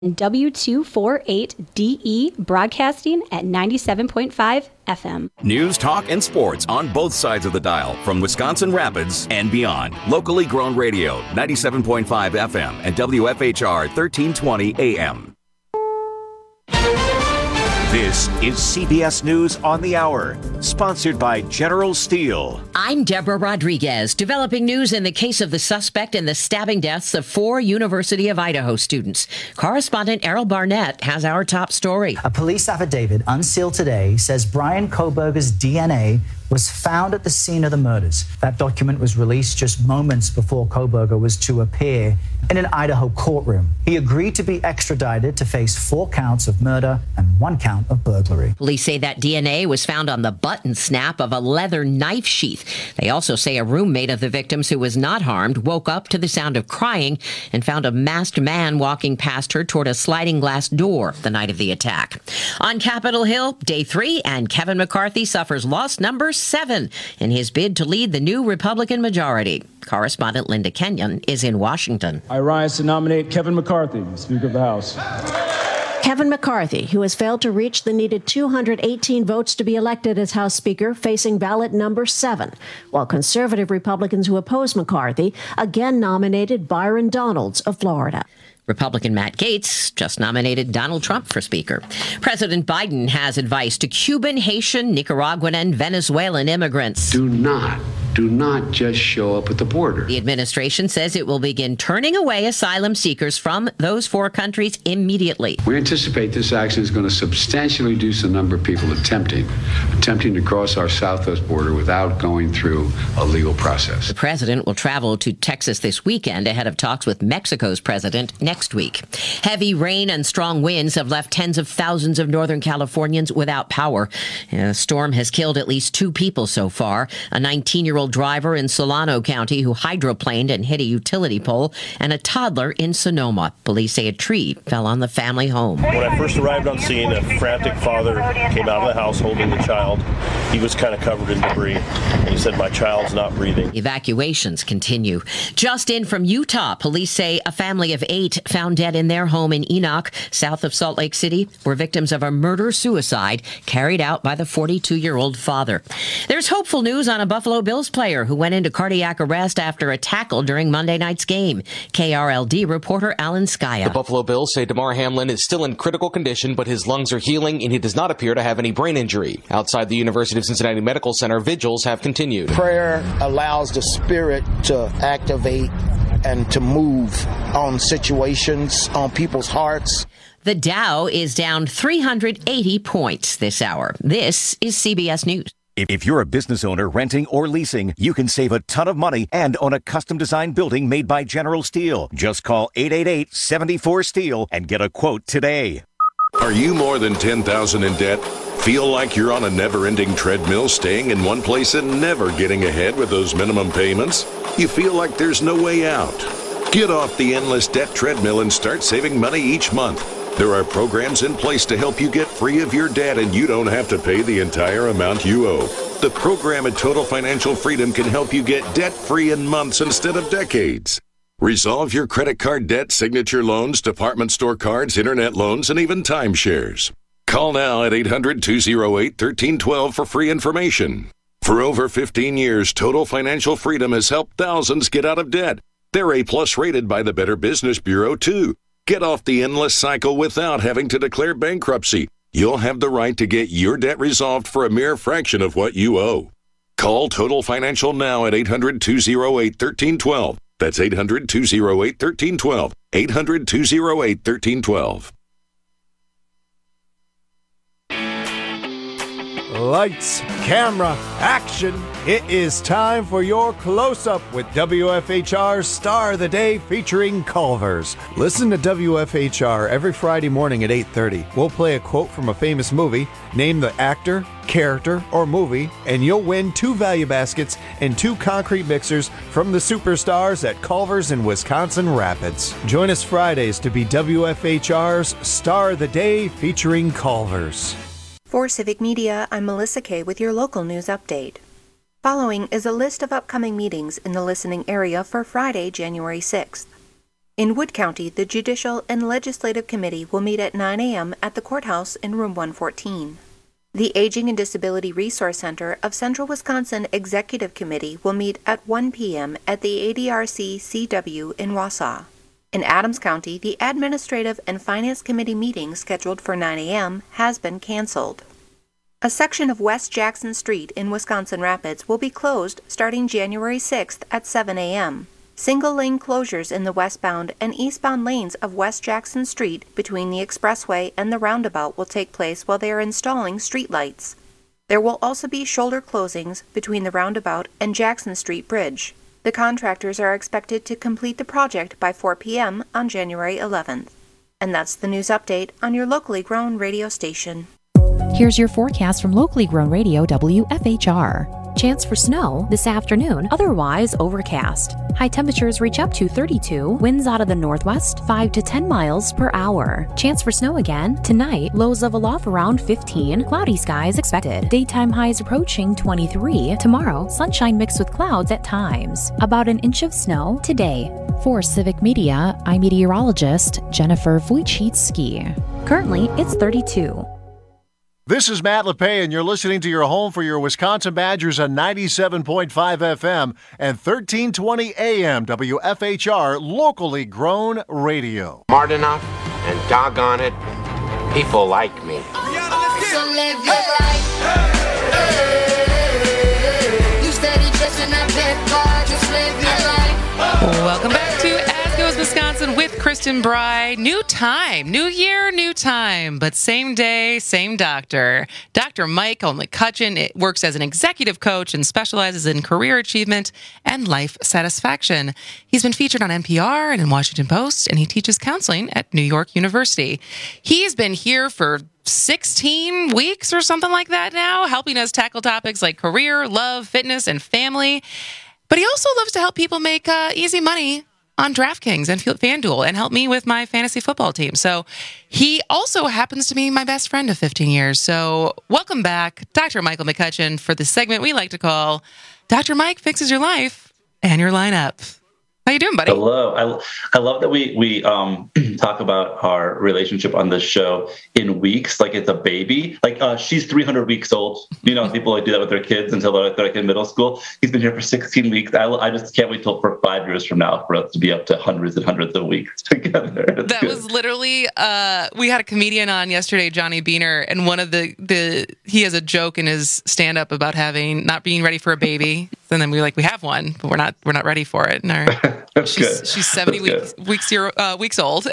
W248DE broadcasting at 97.5 FM. News, talk, and sports on both sides of the dial from Wisconsin Rapids and beyond. Locally grown radio, 97.5 FM and WFHR 1320 AM. This is CBS News on the Hour, sponsored by General Steel. I'm Deborah Rodriguez, developing news in the case of the suspect in the stabbing deaths of 4 University of Idaho students. Correspondent Errol Barnett has our top story. A police affidavit unsealed today says Brian Kohberger's DNA was found at the scene of the murders. That document was released just moments before Kohberger was to appear in an Idaho courtroom. He agreed to be extradited to face 4 counts of murder and 1 count of burglary. Police say that DNA was found on the button snap of a leather knife sheath. They also say a roommate of the victims who was not harmed woke up to the sound of crying and found a masked man walking past her toward a sliding glass door the night of the attack. On Capitol Hill, day 3, and Kevin McCarthy suffers loss number 7 in his bid to lead the new Republican majority. Correspondent Linda Kenyon is in Washington. I rise to nominate Kevin McCarthy, Speaker of the House. Kevin McCarthy, who has failed to reach the needed 218 votes to be elected as House Speaker, facing ballot number 7, while conservative Republicans who oppose McCarthy again nominated Byron Donalds of Florida. Republican Matt Gaetz just nominated Donald Trump for Speaker. President Biden has advice to Cuban, Haitian, Nicaraguan, and Venezuelan immigrants. Do not just show up at the border. The administration says it will begin turning away asylum seekers from those 4 countries immediately. We anticipate this action is going to substantially reduce the number of people attempting to cross our southwest border without going through a legal process. The president will travel to Texas this weekend ahead of talks with Mexico's president next week. Heavy rain and strong winds have left tens of thousands of Northern Californians without power. The storm has killed at least 2 people so far. A 19-year-old driver in Solano County who hydroplaned and hit a utility pole, and a toddler in Sonoma. Police say a tree fell on the family home. When I first arrived on scene, a frantic father came out of the house holding the child. He was kind of covered in debris, and he said, "My child's not breathing." Evacuations continue. Just in from Utah, police say a family of 8 found dead in their home in Enoch, south of Salt Lake City, were victims of a murder-suicide carried out by the 42-year-old father. There's hopeful news on a Buffalo Bills player who went into cardiac arrest after a tackle during Monday night's game. KRLD reporter Alan Skaya. The Buffalo Bills say Damar Hamlin is still in critical condition, but his lungs are healing and he does not appear to have any brain injury. Outside the University of Cincinnati Medical Center, vigils have continued. Prayer allows the spirit to activate and to move on situations, on people's hearts. The Dow is down 380 points this hour. This is CBS News. If you're a business owner renting or leasing, you can save a ton of money and own a custom-designed building made by General Steel. Just call 888-74-STEEL and get a quote today. Are you more than $10,000 in debt? Feel like you're on a never-ending treadmill, staying in one place and never getting ahead with those minimum payments? You feel like there's no way out? Get off the endless debt treadmill and start saving money each month. There are programs in place to help you get free of your debt, and you don't have to pay the entire amount you owe. The program at Total Financial Freedom can help you get debt-free in months instead of decades. Resolve your credit card debt, signature loans, department store cards, internet loans, and even timeshares. Call now at 800-208-1312 for free information. For over 15 years, Total Financial Freedom has helped thousands get out of debt. They're A+ rated by the Better Business Bureau, too. Get off the endless cycle without having to declare bankruptcy. You'll have the right to get your debt resolved for a mere fraction of what you owe. Call Total Financial now at 800-208-1312. That's 800-208-1312. 800-208-1312. Lights, camera, action. It is time for your close-up with WFHR's Star of the Day featuring Culver's. Listen to WFHR every Friday morning at 8:30. We'll play a quote from a famous movie, name the actor, character, or movie, and you'll win 2 value baskets and 2 concrete mixers from the superstars at Culver's in Wisconsin Rapids. Join us Fridays to be WFHR's Star of the Day featuring Culver's. For Civic Media, I'm Melissa Kay with your local news update. Following is a list of upcoming meetings in the listening area for Friday, January 6th. In Wood County, the Judicial and Legislative Committee will meet at 9 a.m. at the courthouse in Room 114. The Aging and Disability Resource Center of Central Wisconsin Executive Committee will meet at 1 p.m. at the ADRC-CW in Wausau. In Adams County, the Administrative and Finance Committee meeting scheduled for 9 a.m. has been canceled. A section of West Jackson Street in Wisconsin Rapids will be closed starting January 6th at 7 a.m. Single-lane closures in the westbound and eastbound lanes of West Jackson Street between the expressway and the roundabout will take place while they are installing streetlights. There will also be shoulder closings between the roundabout and Jackson Street Bridge. The contractors are expected to complete the project by 4 p.m. on January 11th. And that's the news update on your locally grown radio station. Here's your forecast from locally grown radio WFHR. Chance for snow this afternoon, otherwise overcast. High temperatures reach up to 32, winds out of the northwest 5 to 10 miles per hour. Chance for snow again tonight, lows level off around 15, cloudy skies expected. Daytime highs approaching 23. Tomorrow, sunshine mixed with clouds at times. About an inch of snow today. For Civic Media, I'm meteorologist Jennifer Wojcicki. Currently, it's 32. This is Matt LePay, and you're listening to your home for your Wisconsin Badgers on 97.5 FM and 1320 AM WFHR, locally grown radio. Smart enough, and doggone it, people like me. So live your life. You steady dressing up that car, just live your life. Welcome back to As Goes Wisconsin with Kristen Bry. New time, new year, new time, but same day, same doctor. Dr. Michael McCutcheon works as an executive coach and specializes in career achievement and life satisfaction. He's been featured on NPR and in Washington Post, and he teaches counseling at New York University. He's been here for 16 weeks or something like that now, helping us tackle topics like career, love, fitness, and family. But he also loves to help people make easy money on DraftKings and FanDuel and help me with my fantasy football team. So he also happens to be my best friend of 15 years. So welcome back, Dr. Michael McCutcheon, for the segment we like to call Dr. Mike Fixes Your Life and Your Lineup. How you doing, buddy? Hello. I love that we talk about our relationship on this show in weeks, like it's a baby. Like she's 300 weeks old. You know, people like do that with their kids until they're like in middle school. He's been here for 16 weeks. I just can't wait till for 5 years from now for us to be up to hundreds and hundreds of weeks together. That was literally we had a comedian on yesterday, Johnny Beaner, and one of he has a joke in his stand-up about not being ready for a baby. And then we were like, we have one, but we're not ready for it. And she's 70 weeks old.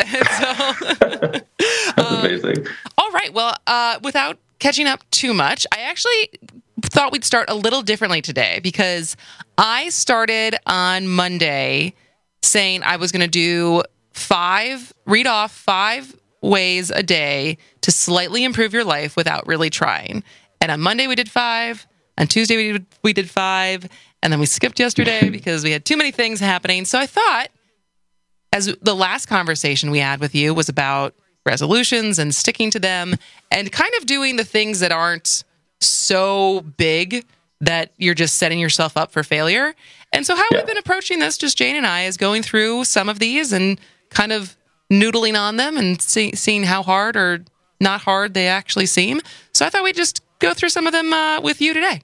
That's amazing. All right. Well, without catching up too much, I actually thought we'd start a little differently today because I started on Monday saying I was going to read off 5 ways a day to slightly improve your life without really trying. And on Monday we did 5. On Tuesday we did 5. And then we skipped yesterday because we had too many things happening. So I thought, as the last conversation we had with you was about resolutions and sticking to them and kind of doing the things that aren't so big that you're just setting yourself up for failure. And so how we've been approaching this, just Jane and I, is going through some of these and kind of noodling on them and seeing how hard or not hard they actually seem. So I thought we'd just go through some of them with you today.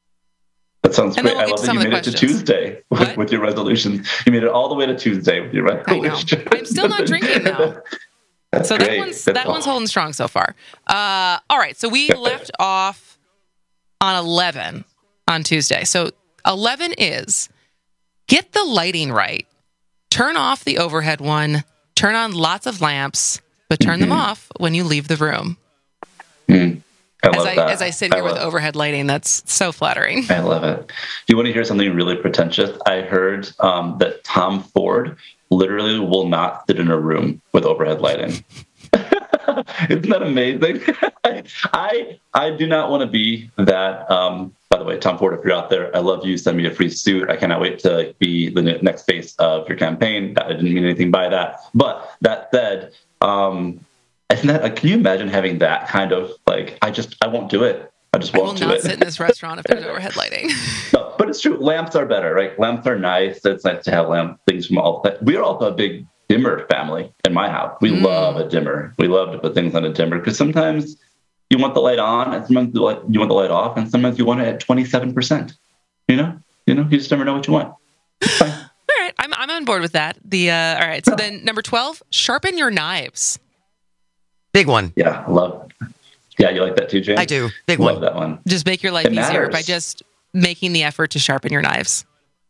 That sounds great. I love that you made it to Tuesday with your resolutions. You made it all the way to Tuesday with your resolutions. I know. I'm still not drinking, though. That's so great. that one's holding strong so far. All right. So we left off on 11 on Tuesday. So 11 is get the lighting right. Turn off the overhead one. Turn on lots of lamps, but turn them off when you leave the room. As I sit here with overhead lighting, that's so flattering. I love it. You want to hear something really pretentious? I heard that Tom Ford literally will not sit in a room with overhead lighting. Isn't that amazing? I do not want to be that. By the way, Tom Ford, if you're out there, I love you. Send me a free suit. I cannot wait to be the next face of your campaign. I didn't mean anything by that. But that said, can you imagine having that kind of I won't do it. I just won't do it. I will not sit in this restaurant if there's overhead lighting. No, but it's true. Lamps are better, right? Lamps are nice. It's nice to have things from all that. We are also a big dimmer family in my house. We love a dimmer. We love to put things on a dimmer because sometimes you want the light on and sometimes you want the light off and sometimes you want it at 27%. You just never know what you want. All right. I'm on board with that. All right. So then number 12, sharpen your knives. Big one. Yeah, you like that too, James? I do. Big one. Love that one. Just make your life easier by just making the effort to sharpen your knives.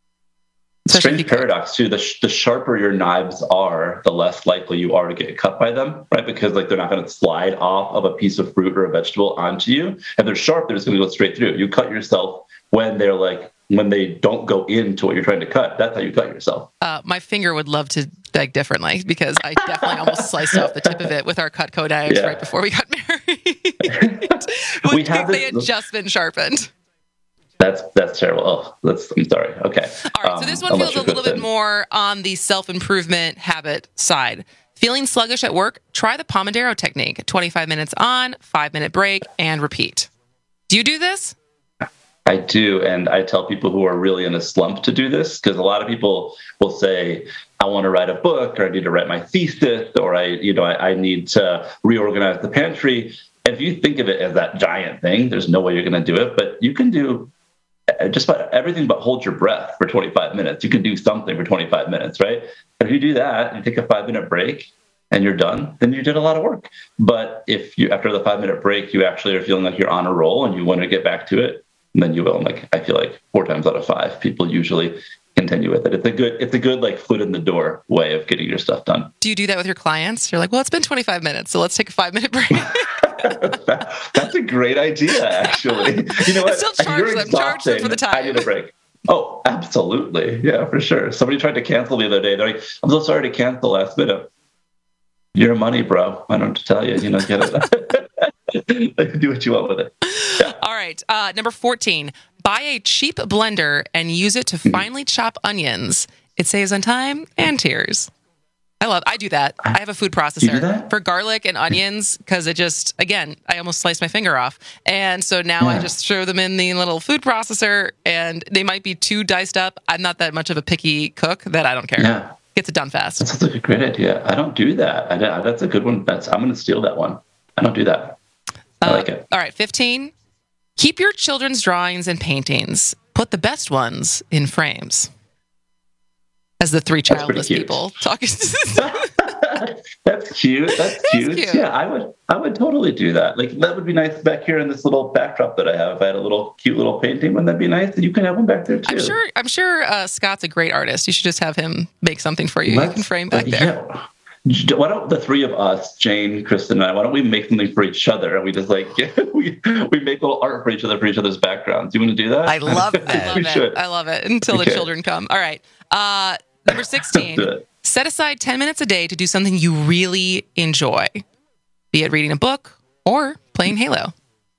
Strange paradox too. The sharper your knives are, the less likely you are to get cut by them, right? Because they're not going to slide off of a piece of fruit or a vegetable onto you. If they're sharp, they're just going to go straight through. You cut yourself when they don't go into what you're trying to cut. That's how you cut yourself. My finger would love to beg differently because I definitely almost sliced off the tip of it with our Cutco knives right before we got married. We think they had just been sharpened. That's terrible. Oh, I'm sorry. Okay. All right. So this one feels a little bit more on the self-improvement habit side. Feeling sluggish at work? Try the Pomodoro technique. 25 minutes on, 5-minute break, and repeat. Do you do this? I do. And I tell people who are really in a slump to do this because a lot of people will say, I want to write a book or I need to write my thesis or I need to reorganize the pantry. And if you think of it as that giant thing, there's no way you're going to do it, but you can do just about everything but hold your breath for 25 minutes. You can do something for 25 minutes, right? If you do that and you take a 5-minute break and you're done, then you did a lot of work. But if you, after the 5-minute break, you actually are feeling like you're on a roll and you want to get back to it, then you will. And I feel like 4 times out of 5, people usually continue with it. It's a good foot in the door way of getting your stuff done. Do you do that with your clients? You're like, well, it's been 25 minutes, so let's take a 5-minute break. That's a great idea, actually. You know what? Still charge them for the time. I need a break. Oh, absolutely. Yeah, for sure. Somebody tried to cancel the other day. They're like, I'm so sorry to cancel last minute. Your money, bro. I don't know what to tell you. Get it. Do what you want with it. Yeah. All right. Number 14. Buy a cheap blender and use it to finely chop onions. It saves on time and tears. I do that. I have a food processor for garlic and onions because it just, again, I almost sliced my finger off. And so now I just throw them in the little food processor and they might be too diced up. I'm not that much of a picky cook that I don't care. Yeah. Gets it done fast. That's a great idea. I don't do that. That's a good one. I'm going to steal that one. I don't do that. I like it. All right. 15. Keep your children's drawings and paintings. Put the best ones in frames. As the 3 childless people talking. That's cute. That's cute. Yeah, I would totally do that. That would be nice back here in this little backdrop that I have. If I had a cute little painting, wouldn't that be nice? And you can have one back there too. I'm sure Scott's a great artist. You should just have him make something for you. You can frame back there. Yeah. Why don't the 3 of us, Jane, Kristen, and I, why don't we make something for each other? And we just we make little art for each other's backgrounds. Do you want to do that? I love that. I love it until the children come. All right. Number 16, set aside 10 minutes a day to do something you really enjoy, be it reading a book or playing Halo.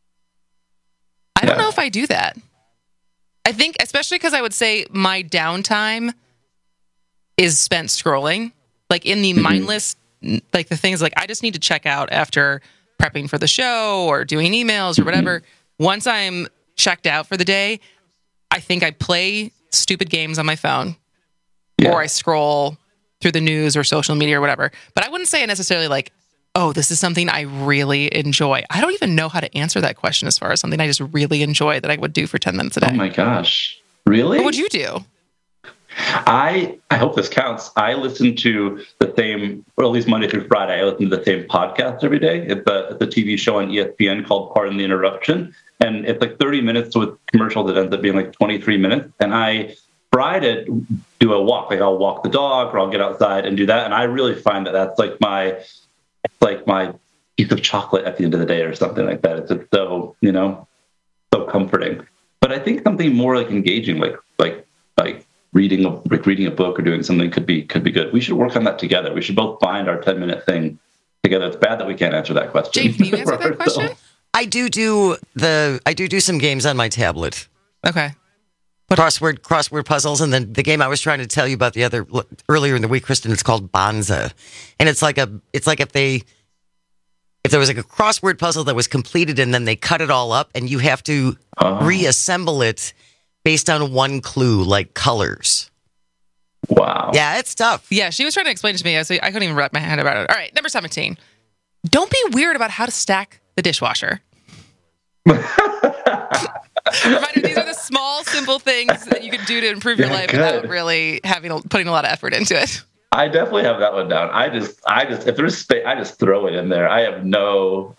I don't know if I do that. I think, especially because I would say my downtime is spent scrolling, in the mindless, the things I just need to check out after prepping for the show or doing emails or whatever. Once I'm checked out for the day, I think I play stupid games on my phone. Or I scroll through the news or social media or whatever. But I wouldn't say necessarily this is something I really enjoy. I don't even know how to answer that question as far as something I just really enjoy that I would do for 10 minutes a day. Oh my gosh. Really? What would you do? I hope this counts. I listen to the same, or at least Monday through Friday, I listen to the same podcast every day. It's a TV show on ESPN called Pardon the Interruption. And it's 30 minutes with commercials that ends up being 23 minutes. And I try to do a walk. I'll walk the dog or I'll get outside and do that. And I really find that that's my piece of chocolate at the end of the day or something like that. It's just so, so comforting. But I think something more engaging, like reading a book or doing something could be good. We should work on that together. We should both find our 10-minute thing together. It's bad that we can't answer that question. Jane, can you answer that question? I do some games on my tablet. Okay. Crossword puzzles, and then the game I was trying to tell you about earlier in the week, Kristen, it's called Bonza, and it's like if there was a crossword puzzle that was completed and then they cut it all up, and you have to reassemble it based on one clue, like colors. Wow. Yeah, it's tough. Yeah, she was trying to explain it to me. I couldn't even wrap my head about it. All right, number 17. Don't be weird about how to stack the dishwasher. Reminder, these are the small, simple things that you can do to improve your life without really putting a lot of effort into it. I definitely have that one down. I just if there's space, I just throw it in there. I'm not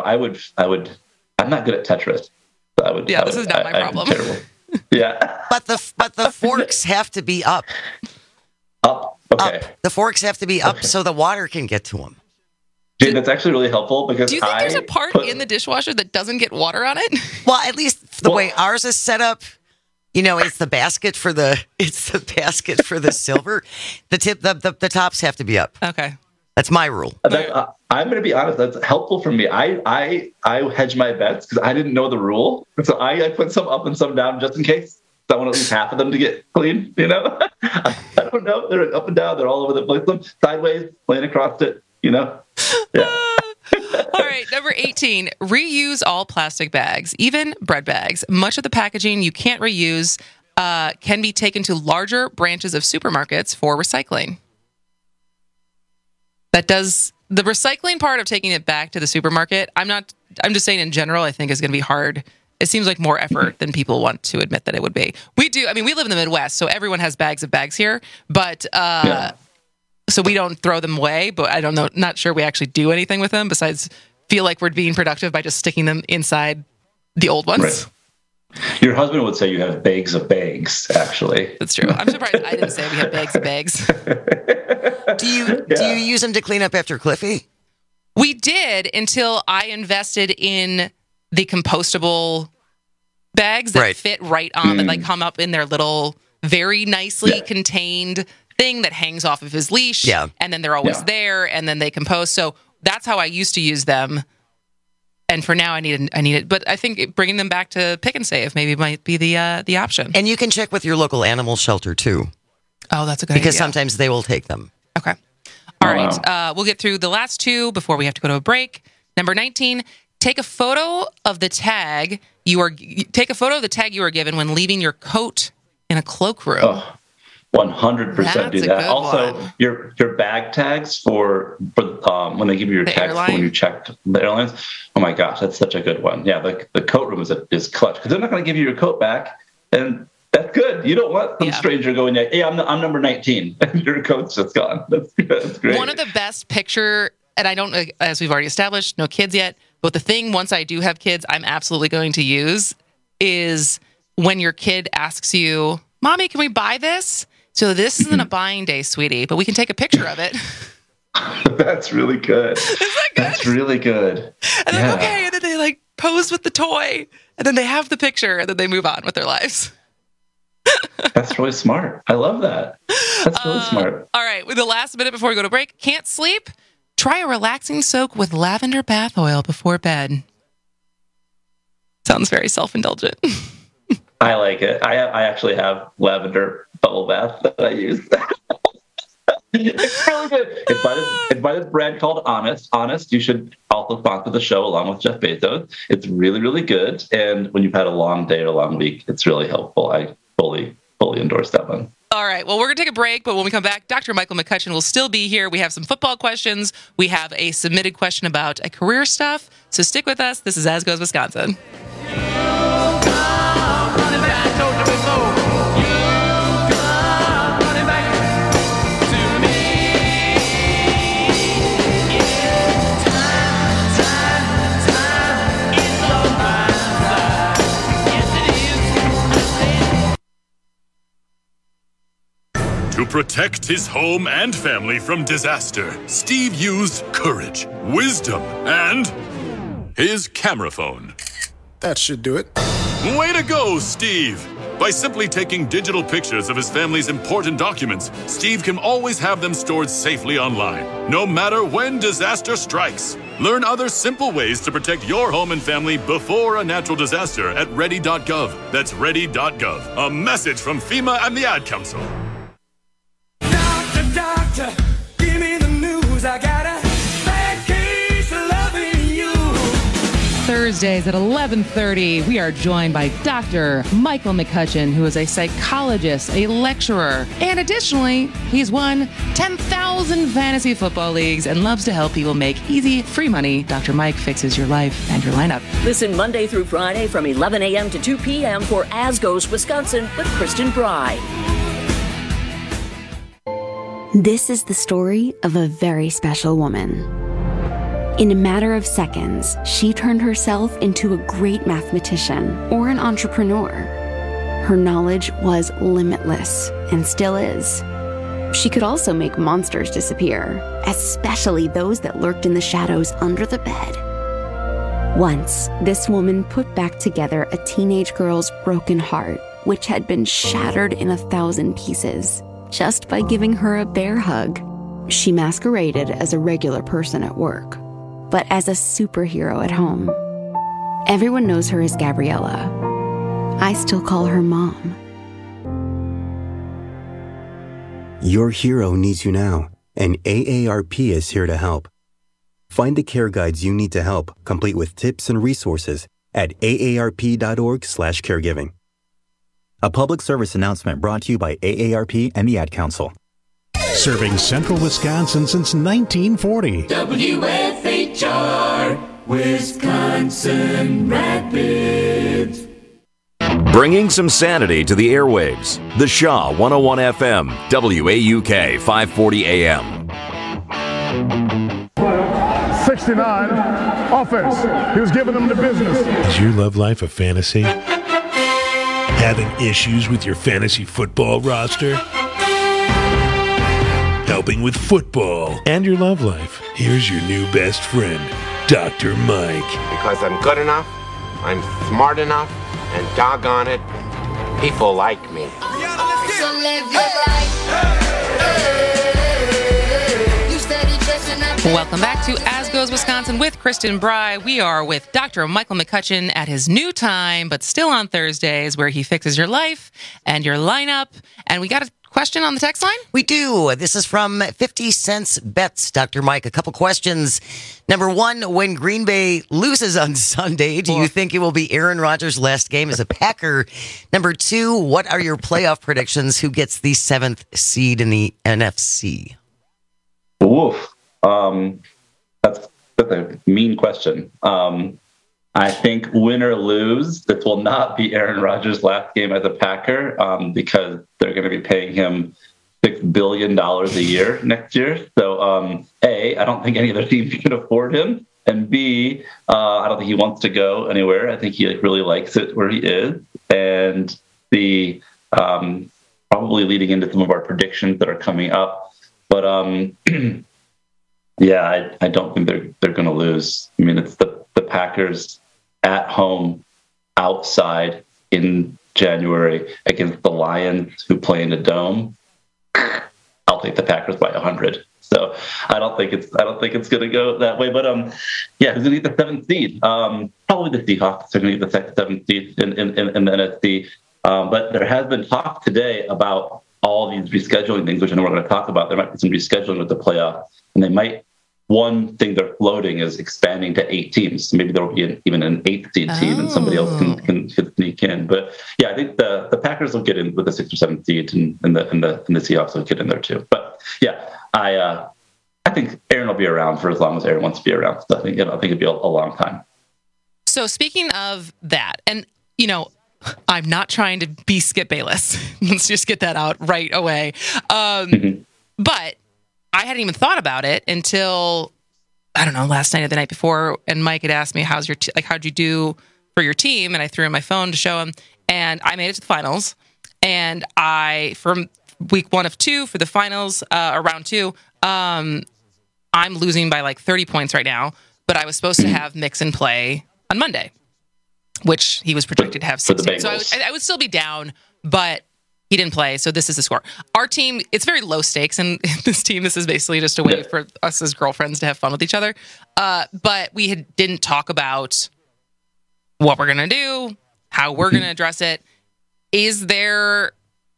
good at Tetris. So this is not my problem. Yeah. But the forks have to be up. Up. Okay. The forks have to be up so the water can get to them. Dude, that's actually really helpful because do you think there's a part in the dishwasher that doesn't get water on it? Well, at least the way ours is set up, it's the basket for the silver. The tops have to be up. Okay. That's my rule. I'm going to be honest. That's helpful for me. I hedge my bets because I didn't know the rule, so I put some up and some down just in case. I want at least half of them to get clean. I don't know. They're up and down. They're all over the place. Some sideways, laying across it. Yeah. All right, number 18, reuse all plastic bags, even bread bags. Much of the packaging you can't reuse can be taken to larger branches of supermarkets for recycling. The recycling part of taking it back to the supermarket, I'm just saying in general, I think is going to be hard. It seems like more effort than people want to admit that it would be. We live in the Midwest, so everyone has bags of bags here, but so we don't throw them away, but I don't know, not sure we actually do anything with them besides feel like we're being productive by just sticking them inside the old ones. Right. Your husband would say you have bags of bags, actually. That's true. I'm surprised I didn't say we have bags of bags. Do you use them to clean up after Cliffy? We did until I invested in the compostable bags that fit right on, that come up in their little, very nicely contained thing that hangs off of his leash. Yeah. And then they're always there, and then they compost. So that's how I used to use them. And for now, I need it. But I think bringing them back to Pick and Save maybe might be the option. And you can check with your local animal shelter, too. Oh, that's a good idea. Because sometimes they will take them. Okay. All right. We'll get through the last two before we have to go to a break. Number 19, take a photo of the tag you are given when leaving your coat in a cloakroom. Oh, 100% do that. Also, your bag tags for when they give you your tags when you check the airlines. Oh my gosh, that's such a good one. Yeah, the coat room is clutch because they're not going to give you your coat back, and that's good. You don't want some stranger going, "Hey, I'm number 19," and your coat's just gone. That's great. One of the best picture, and I don't, as we've already established, no kids yet. But the thing, once I do have kids, I'm absolutely going to use is when your kid asks you, "Mommy, can we buy this?" So this isn't a buying day, sweetie, but we can take a picture of it. That's really good. Isn't that good? That's really good. And then, okay, and then they pose with the toy, and then they have the picture, and then they move on with their lives. That's really smart. I love that. That's really smart. All right, with the last minute before we go to break, can't sleep? Try a relaxing soak with lavender bath oil before bed. Sounds very self-indulgent. I like it. I actually have lavender bubble bath that I use. It's really good. It's by this brand called Honest. Honest, you should also sponsor the show along with Jeff Bezos. It's really, really good. And when you've had a long day or a long week, it's really helpful. I fully endorse that one. All right. Well, we're going to take a break, but when we come back, Dr. Michael McCutcheon will still be here. We have some football questions. We have a submitted question about career stuff. So stick with us. This is As Goes Wisconsin. To protect his home and family from disaster, Steve used courage, wisdom, and his camera phone. That should do it. Way to go, Steve! By simply taking digital pictures of his family's important documents, Steve can always have them stored safely online, no matter when disaster strikes. Learn other simple ways to protect your home and family before a natural disaster at ready.gov. That's ready.gov. A message from FEMA and the Ad Council. Doctor, give me the news. I got a bad case of loving you. Thursdays at 11:30, we are joined by Dr. Michael McCutcheon, who is a psychologist, a lecturer, and additionally, he's won 10,000 fantasy football leagues and loves to help people make easy, free money. Dr. Mike fixes your life and your lineup. Listen Monday through Friday from 11 a.m. to 2 p.m. for As Goes Wisconsin with Kristen Bry. This is the story of a very special woman. In a matter of seconds, she turned herself into a great mathematician or an entrepreneur. Her knowledge was limitless and still is. She could also make monsters disappear, especially those that lurked in the shadows under the bed. Once, this woman put back together a teenage girl's broken heart, which had been shattered in 1,000 pieces, just by giving her a bear hug. She masqueraded as a regular person at work, but as a superhero at home. Everyone knows her as Gabriella. I still call her Mom. Your hero needs you now, and AARP is here to help. Find the care guides you need to help, complete with tips and resources at aarp.org/caregiving. A public service announcement brought to you by AARP and the Ad Council. Serving Central Wisconsin since 1940. WFHR, Wisconsin Rapids. Bringing some sanity to the airwaves. The Shaw 101 FM, WAUK 540 AM. 69, offense. He was giving them the business. Is your love life a fantasy? Having issues with your fantasy football roster? Helping with football and your love life. Here's your new best friend, Dr. Mike. Because I'm good enough, I'm smart enough, and doggone it, people like me. So live your life. You steady dressing up. Welcome back to As Goes Wisconsin with Kristen Bry. We are with Dr. Michael McCutcheon at his new time, but still on Thursdays, where he fixes your life and your lineup. And we got a question on the text line? We do. This is from 50 Cents Bets, Dr. Mike. A couple questions. Number one, when Green Bay loses on Sunday, do you think it will be Aaron Rodgers' last game as a Packer? Number two, what are your playoff predictions? Who gets the 7th seed in the NFC? Woof. That's a mean question. I think win or lose, this will not be Aaron Rodgers' last game as a Packer because they're going to be paying him $6 billion a year next year. So, A, I don't think any other team can afford him. And B, I don't think he wants to go anywhere. I think he really likes it where he is. And the probably leading into some of our predictions that are coming up. But yeah, I don't think they're going to lose. I mean, it's the Packers at home, outside in January against the Lions, who play in a dome. I'll take the Packers by 100. So I don't think it's going to go that way. But yeah, who's going to get the 7th seed? Probably the Seahawks are going to get the 7th seed in the NFC. But there has been talk today about all these rescheduling things, which I know we're going to talk about. There might be some rescheduling with the playoffs, and they might. One thing they're floating is expanding to 8 teams. Maybe there will be even an 8th seed team, and somebody else can sneak in. But yeah, I think the Packers will get in with the 6th or 7th seed, and the Seahawks will get in there too. But yeah, I think Aaron will be around for as long as Aaron wants to be around. So I think it'll be a long time. So speaking of that, and I'm not trying to be Skip Bayless. Let's just get that out right away. But I hadn't even thought about it until, I don't know, last night or the night before, and Mike had asked me, how'd you do for your team? And I threw in my phone to show him, and I made it to the finals. And from week 1 of 2 for the finals, round 2, I'm losing by like 30 points right now, but I was supposed to have Mixon play on Monday, which he was projected to have 16. So I would still be down, but he didn't play, so this is the score. Our team, it's very low stakes, and this is basically just a way for us as girlfriends to have fun with each other. But we didn't talk about what we're going to do, how we're going to address it. Has there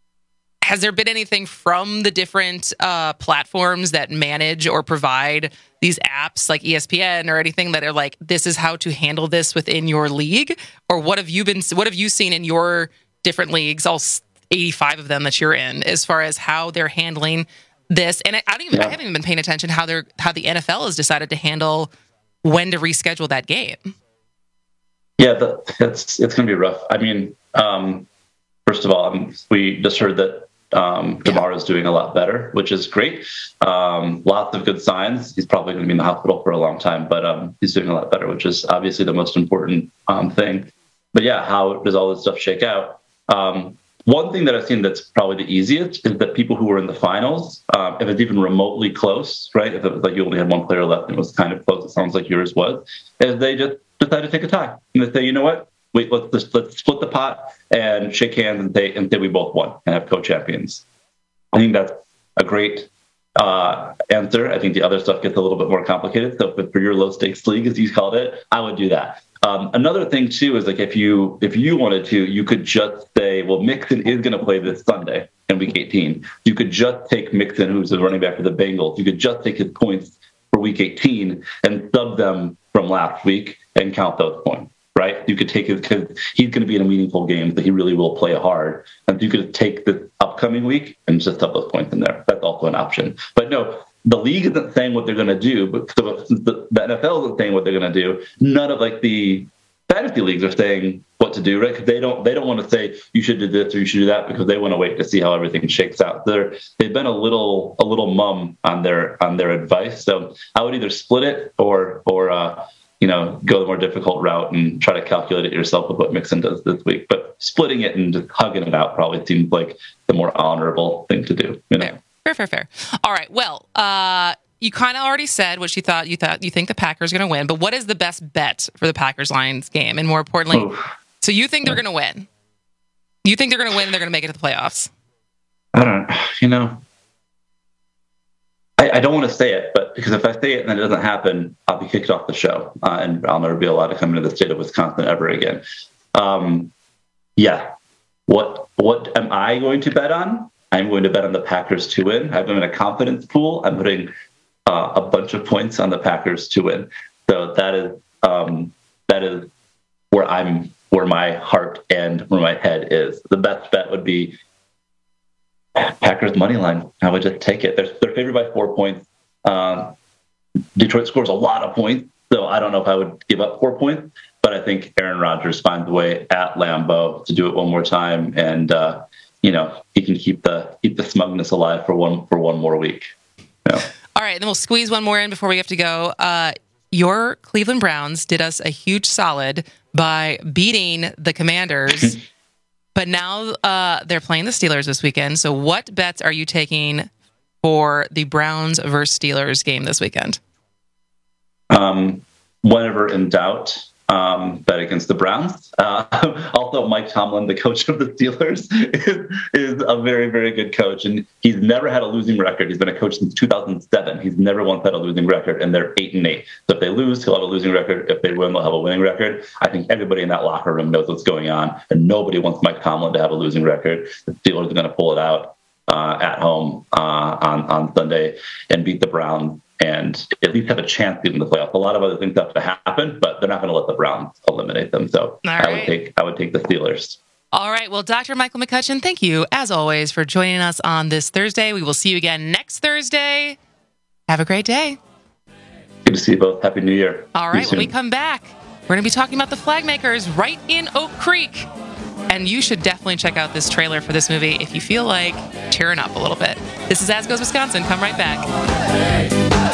been anything from the different platforms that manage or provide these apps like ESPN or anything that are like, this is how to handle this within your league? Or what have you seen in your different leagues, all 85 of them that you're in, as far as how they're handling this? And I haven't even been paying attention how the NFL has decided to handle when to reschedule that game. Yeah, it's going to be rough. I mean, first of all, we just heard that Damar is doing a lot better, which is great. Lots of good signs. He's probably going to be in the hospital for a long time, but he's doing a lot better, which is obviously the most important thing. But yeah, how does all this stuff shake out? One thing that I've seen that's probably the easiest is that people who were in the finals, if it's even remotely close, right? If it was like you only had one player left and it was kind of close, it sounds like yours was, is they just decide to take a tie. And they say, you know what? Wait, let's split the pot and shake hands and say we both won and have co-champions. I think that's a great answer. I think the other stuff gets a little bit more complicated. So for your low stakes league, as you called it, I would do that. Another thing too is like if you wanted to, you could just say, well, Mixon is going to play this Sunday in Week 18. You could just take Mixon, who's the running back for the Bengals. You could just take his points for Week 18 and sub them from last week and count those points. Right? You could take it because he's going to be in a meaningful game, so he really will play hard. And you could take the upcoming week and just have those points in there. That's also an option. But no, the league isn't saying what they're going to do, but the NFL isn't saying what they're going to do. None of like the fantasy leagues are saying what to do, right? Because they don't want to say you should do this or you should do that because they want to wait to see how everything shakes out. They've been a little mum on their advice. So I would either split it or go the more difficult route and try to calculate it yourself with what Mixon does this week. But splitting it and just hugging it out probably seems like the more honorable thing to do. Fair. All right. Well, you kind of already said what you think the Packers are going to win, but what is the best bet for the Packers-Lions game? And more importantly, so you think they're going to win? You think they're going to win and they're going to make it to the playoffs? I don't, I don't want to say it, but because if I say it and it doesn't happen, I'll be kicked off the show, and I'll never be allowed to come into the state of Wisconsin ever again. What am I going to bet on? I'm going to bet on the Packers to win. I'm in a confidence pool. I'm putting a bunch of points on the Packers to win. So that is where my heart and where my head is. The best bet would be Packers money line. I would just take it. They're favored by 4 points. Detroit scores a lot of points, so I don't know if I would give up 4 points, but I think Aaron Rodgers finds a way at Lambeau to do it one more time, and he can keep the smugness alive for one more week. Yeah. All right, then we'll squeeze one more in before we have to go. Your Cleveland Browns did us a huge solid by beating the Commanders. But now they're playing the Steelers this weekend. So what bets are you taking for the Browns versus Steelers game this weekend? Whenever in doubt, bet against the Browns. Also, Mike Tomlin, the coach of the Steelers, is a very, very good coach. And he's never had a losing record. He's been a coach since 2007. He's never once had a losing record, and they're 8-8. So if they lose, he'll have a losing record. If they win, they'll have a winning record. I think everybody in that locker room knows what's going on, and nobody wants Mike Tomlin to have a losing record. The Steelers are going to pull it out at home on Sunday and beat the Browns and at least have a chance to get in the playoffs. A lot of other things have to happen, but they're not going to let the Browns eliminate them. So I would take the Steelers. All right. Well, Dr. Michael McCutcheon, thank you, as always, for joining us on this Thursday. We will see you again next Thursday. Have a great day. Good to see you both. Happy New Year. All right. When we come back, we're going to be talking about the Flag Makers right in Oak Creek. And you should definitely check out this trailer for this movie if you feel like tearing up a little bit. This is As Goes Wisconsin. Come right back.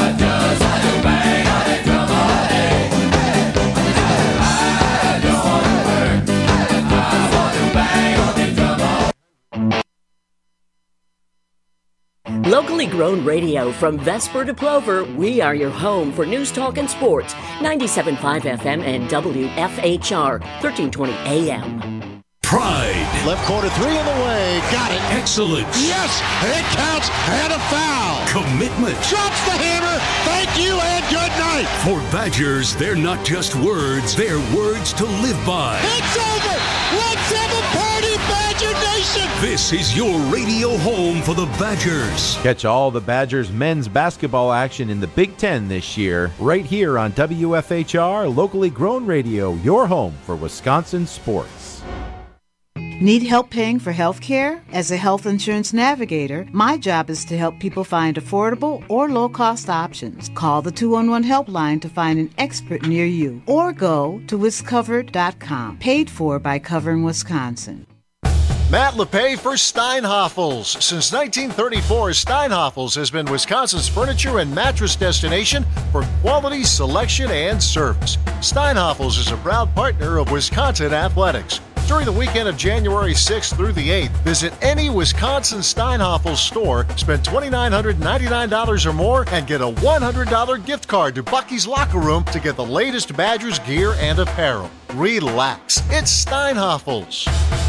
Locally grown radio from Vesper to Plover, we are your home for news, talk, and sports. 97.5 FM and WFHR, 1320 AM. Pride. Left corner three in the way. Got it. Excellence. Yes, it counts and a foul. Commitment. Drops the hammer. Thank you and good night. For Badgers, they're not just words, they're words to live by. It's over. Let's have a party, Badger Nation. Nation! This is your radio home for the Badgers. Catch all the Badgers men's basketball action in the Big Ten this year, right here on WFHR, locally grown radio, your home for Wisconsin sports. Need help paying for health care? As a health insurance navigator, my job is to help people find affordable or low-cost options. Call the 211 helpline to find an expert near you, or go to wiscovered.com. Paid for by Covering Wisconsin. Matt LePay for Steinhoffels. Since 1934, Steinhoffels has been Wisconsin's furniture and mattress destination for quality, selection, and service. Steinhoffels is a proud partner of Wisconsin Athletics. During the weekend of January 6th through the 8th, visit any Wisconsin Steinhoffels store, spend $2,999 or more, and get a $100 gift card to Bucky's Locker Room to get the latest Badgers gear and apparel. Relax. It's Steinhoffels.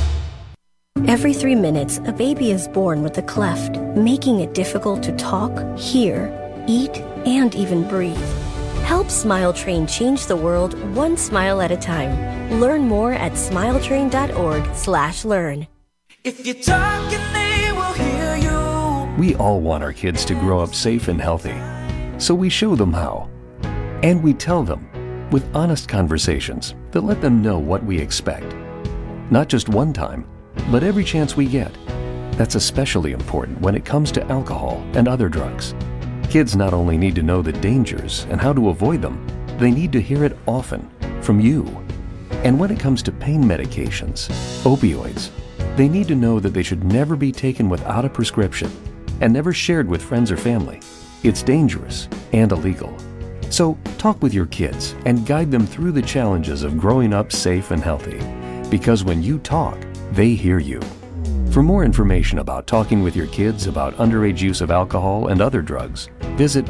Every 3 minutes, a baby is born with a cleft, making it difficult to talk, hear, eat, and even breathe. Help Smile Train change the world one smile at a time. Learn more at smiletrain.org/learn. If you're talking, they will hear you. We all want our kids to grow up safe and healthy, so we show them how. And we tell them with honest conversations that let them know what we expect. Not just one time, but every chance we get. That's especially important when it comes to alcohol and other drugs. Kids not only need to know the dangers and how to avoid them, they need to hear it often from you. And when it comes to pain medications, opioids, they need to know that they should never be taken without a prescription and never shared with friends or family. It's dangerous and illegal. So talk with your kids and guide them through the challenges of growing up safe and healthy. Because when you talk, they hear you. For more information about talking with your kids about underage use of alcohol and other drugs, visit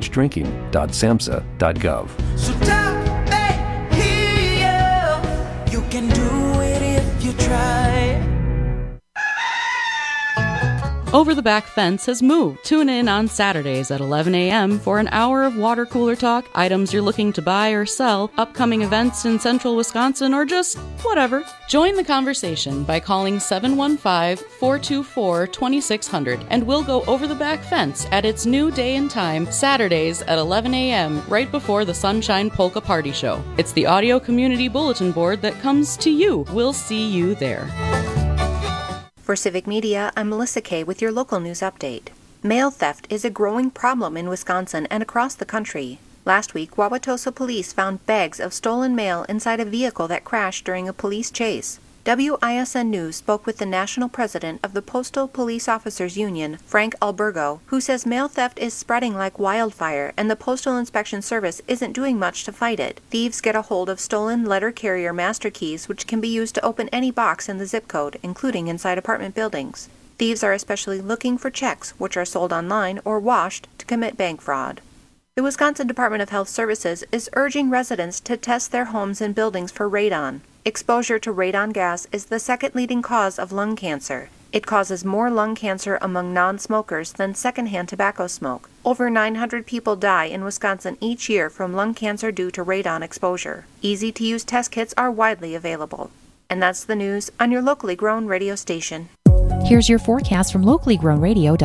underagedrinking.samhsa.gov. So talk, they hear you. You can do it if you try. Over the Back Fence has moved. Tune in on Saturdays at 11 a.m. for an hour of water cooler talk, items you're looking to buy or sell, upcoming events in central Wisconsin, or just whatever. Join the conversation by calling 715-424-2600, and we'll go over the back fence at its new day and time, Saturdays at 11 a.m., right before the Sunshine Polka Party Show. It's the audio community bulletin board that comes to you. We'll see you there. For Civic Media, I'm Melissa Kay with your local news update. Mail theft is a growing problem in Wisconsin and across the country. Last week, Wauwatosa police found bags of stolen mail inside a vehicle that crashed during a police chase. WISN News spoke with the national president of the Postal Police Officers Union, Frank Albergo, who says mail theft is spreading like wildfire and the Postal Inspection Service isn't doing much to fight it. Thieves get a hold of stolen letter carrier master keys, which can be used to open any box in the zip code, including inside apartment buildings. Thieves are especially looking for checks, which are sold online or washed to commit bank fraud. The Wisconsin Department of Health Services is urging residents to test their homes and buildings for radon. Exposure to radon gas is the second leading cause of lung cancer. It causes more lung cancer among non-smokers than secondhand tobacco smoke. Over 900 people die in Wisconsin each year from lung cancer due to radon exposure. Easy-to-use test kits are widely available. And that's the news on your locally grown radio station. Here's your forecast from locally grown radio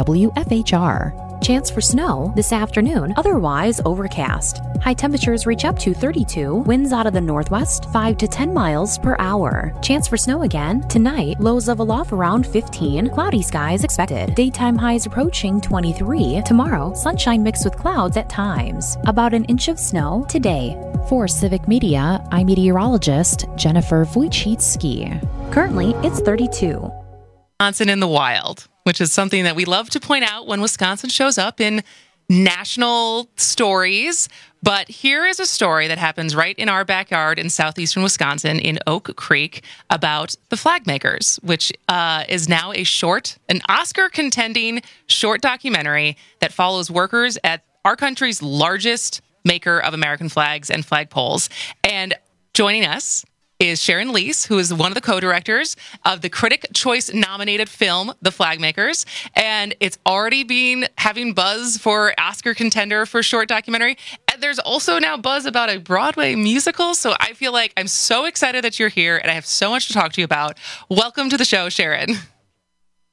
WFHR. Chance for snow this afternoon, otherwise overcast. High temperatures reach up to 32, winds out of the northwest 5 to 10 miles per hour. Chance for snow again tonight, lows level off around 15, cloudy skies expected. Daytime highs approaching 23. Tomorrow, sunshine mixed with clouds at times. About an inch of snow today. For Civic Media, I'm meteorologist Jennifer Wojcicki. Currently, it's 32. Wisconsin in the wild, which is something that we love to point out when Wisconsin shows up in national stories. But here is a story that happens right in our backyard in southeastern Wisconsin in Oak Creek about the Flag Makers, which is now an Oscar-contending short documentary that follows workers at our country's largest maker of American flags and flagpoles. And joining us is Sharon Leese, who is one of the co-directors of the Critic Choice nominated film, The Flag Makers. And it's already having buzz for Oscar contender for short documentary. And there's also now buzz about a Broadway musical. So I feel like I'm so excited that you're here and I have so much to talk to you about. Welcome to the show, Sharon.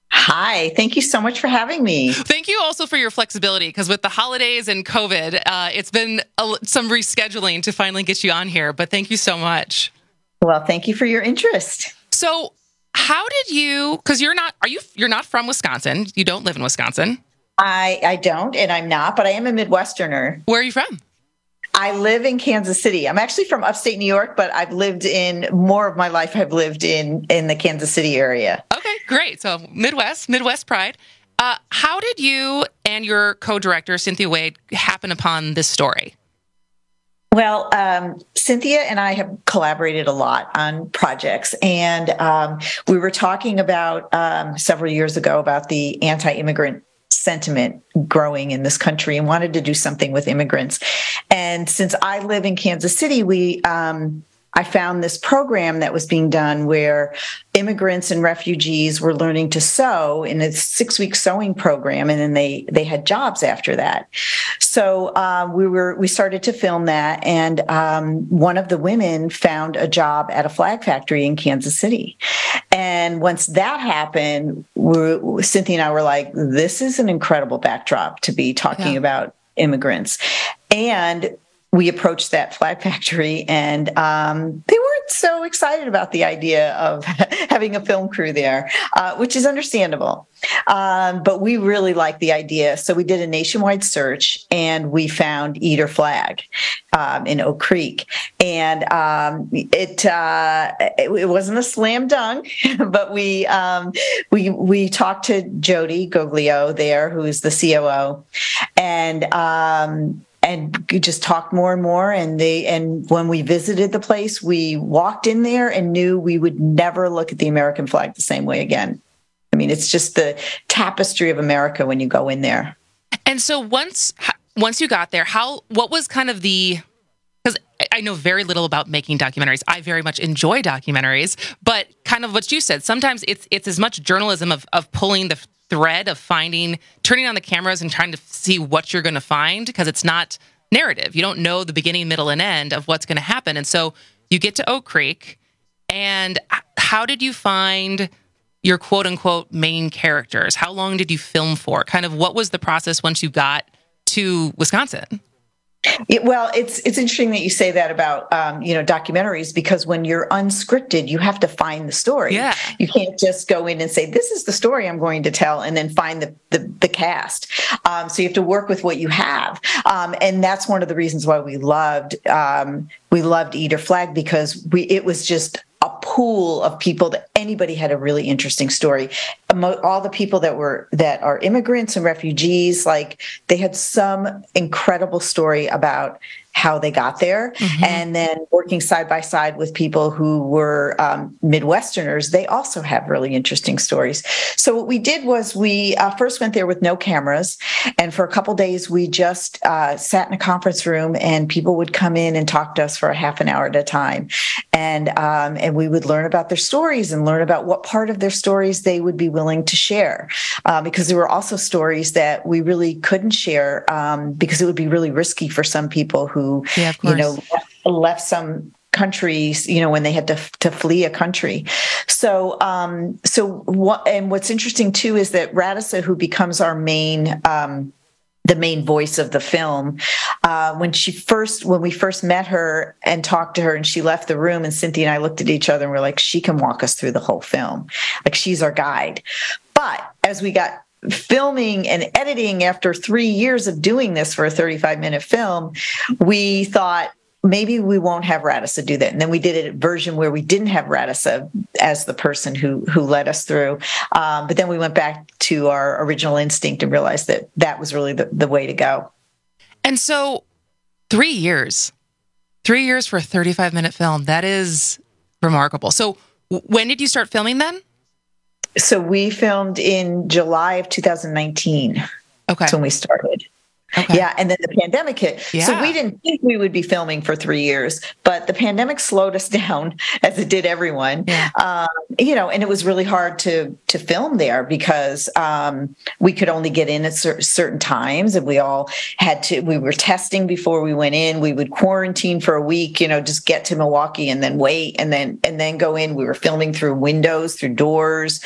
Hi, thank you so much for having me. Thank you also for your flexibility, because with the holidays and COVID, it's been some rescheduling to finally get you on here, but thank you so much. Well, thank you for your interest. So how did you, because you're not from Wisconsin, you don't live in Wisconsin. I don't, and I'm not, but I am a Midwesterner. Where are you from? I live in Kansas City. I'm actually from upstate New York, but I've lived in more of my life. I've lived in the Kansas City area. Okay, great. So Midwest pride. How did you and your co-director, Cynthia Wade, happen upon this story? Well, Cynthia and I have collaborated a lot on projects, and we were talking about several years ago about the anti-immigrant sentiment growing in this country and wanted to do something with immigrants. And since I live in Kansas City, I found this program that was being done where immigrants and refugees were learning to sew in a 6-week sewing program, and then they had jobs after that. So we started to film that, and one of the women found a job at a flag factory in Kansas City. And once that happened, Cynthia and I were like, this is an incredible backdrop to be talking about immigrants. And we approached that flag factory, and they weren't so excited about the idea of having a film crew there, which is understandable. But we really liked the idea. So we did a nationwide search, and we found Eater Flag in Oak Creek. And it wasn't a slam dunk, but we talked to Jody Goglio there, who is the COO, and just talked more and more. And when we visited the place, we walked in there and knew we would never look at the American flag the same way again. I mean, it's just the tapestry of America when you go in there. And so once you got there, what was kind of because I know very little about making documentaries. I very much enjoy documentaries, but kind of what you said, sometimes it's as much journalism of pulling the thread of turning on the cameras and trying to see what you're going to find, because it's not narrative. You don't know the beginning, middle, and end of what's going to happen. And so you get to Oak Creek, and how did you find your quote unquote main characters? How long did you film for? Kind of what was the process once you got to Wisconsin? Well, it's interesting that you say that about documentaries, because when you're unscripted, you have to find the story. Yeah. You can't just go in and say, this is the story I'm going to tell, and then find the cast. So you have to work with what you have. And that's one of the reasons why we loved Eater Flag, because it was just a pool of people that anybody had a really interesting story. All the people that are immigrants and refugees, like they had some incredible story about how they got there. Mm-hmm. And then working side by side with people who were Midwesterners, they also have really interesting stories. So what we did was we first went there with no cameras. And for a couple days, we just sat in a conference room, and people would come in and talk to us for a half an hour at a time. And we would learn about their stories and learn about what part of their stories they would be willing to share. Because there were also stories that we really couldn't share because it would be really risky for some people who left some countries, when they had to flee a country. So what's interesting too is that Radissa, who becomes our the main voice of the film, when we first met her and talked to her, and she left the room, and Cynthia and I looked at each other and we're like, she can walk us through the whole film. Like, she's our guide. But as we got filming and editing, after 3 years of doing this for a 35-minute film, we thought maybe we won't have Radissa do that. And then we did a version where we didn't have Radissa as the person who led us through. But then we went back to our original instinct and realized that was really the way to go. And so 3 years for a 35-minute film, that is remarkable. So when did you start filming then? So we filmed in July of 2019. Okay. That's when we started. Okay. Yeah, and then the pandemic hit. Yeah. So we didn't think we would be filming for 3 years, but the pandemic slowed us down, as it did everyone. Yeah. And it was really hard to film there because we could only get in at certain times, and we were testing before we went in. We would quarantine for a week, just get to Milwaukee and then wait and then go in. We were filming through windows, through doors.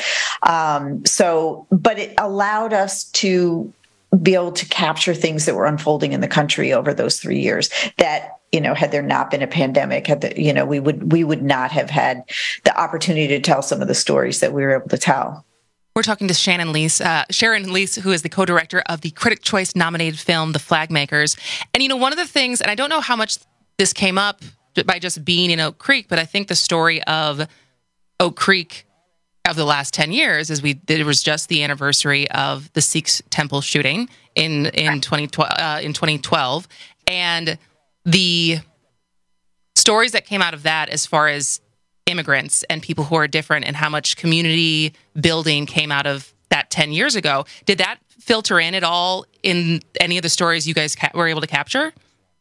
But it allowed us to be able to capture things that were unfolding in the country over those 3 years that, had there not been a pandemic, we would not have had the opportunity to tell some of the stories that we were able to tell. We're talking to Sharon Leese, who is the co-director of the Critic Choice nominated film, The Flag Makers. And, one of the things, and I don't know how much this came up by just being in Oak Creek, but I think the story of Oak Creek of the last 10 years is it was just the anniversary of the Sikhs temple shooting in 2012. And the stories that came out of that as far as immigrants and people who are different and how much community building came out of that 10 years ago, did that filter in at all in any of the stories you guys were able to capture?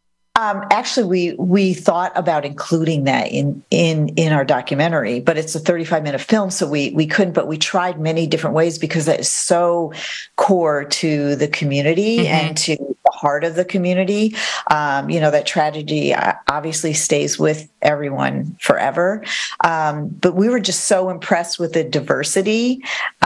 Actually, we thought about including that in our documentary, but it's a 35-minute film, so we couldn't. But we tried many different ways because that is so core to the community and to the heart of the community. That tragedy obviously stays with everyone forever. But we were just so impressed with the diversity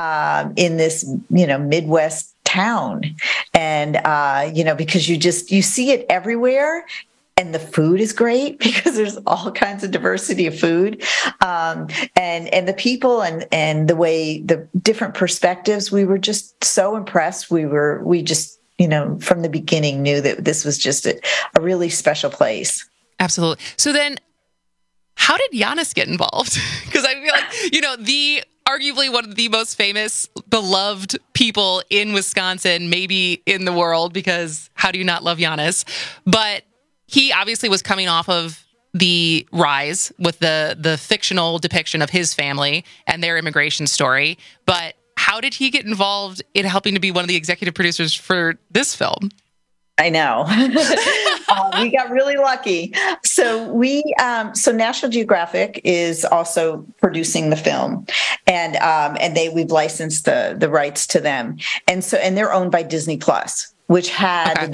in this, Midwest town. And, because you see it everywhere, and the food is great because there's all kinds of diversity of food, and the people and the way, the different perspectives. We were just so impressed. We just, from the beginning knew that this was just a really special place. Absolutely. So then how did Giannis get involved? Because I feel like, arguably one of the most famous, beloved people in Wisconsin, maybe in the world, because how do you not love Giannis? But he obviously was coming off of The Rise with the fictional depiction of his family and their immigration story. But how did he get involved in helping to be one of the executive producers for this film? I know. We got really lucky. So so National Geographic is also producing the film, and we've licensed the rights to them, and they're owned by Disney Plus, which had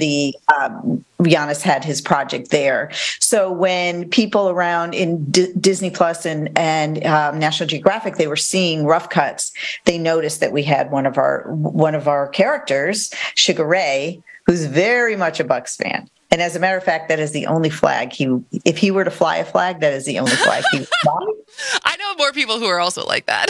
Giannis had his project there. So when people around in Disney Plus and National Geographic, they were seeing rough cuts, they noticed that we had one of our characters, Sugar Ray, who's very much a Bucks fan. And as a matter of fact, that is the only flag if he were to fly a flag, that is the only flag he would fly. I know more people who are also like that.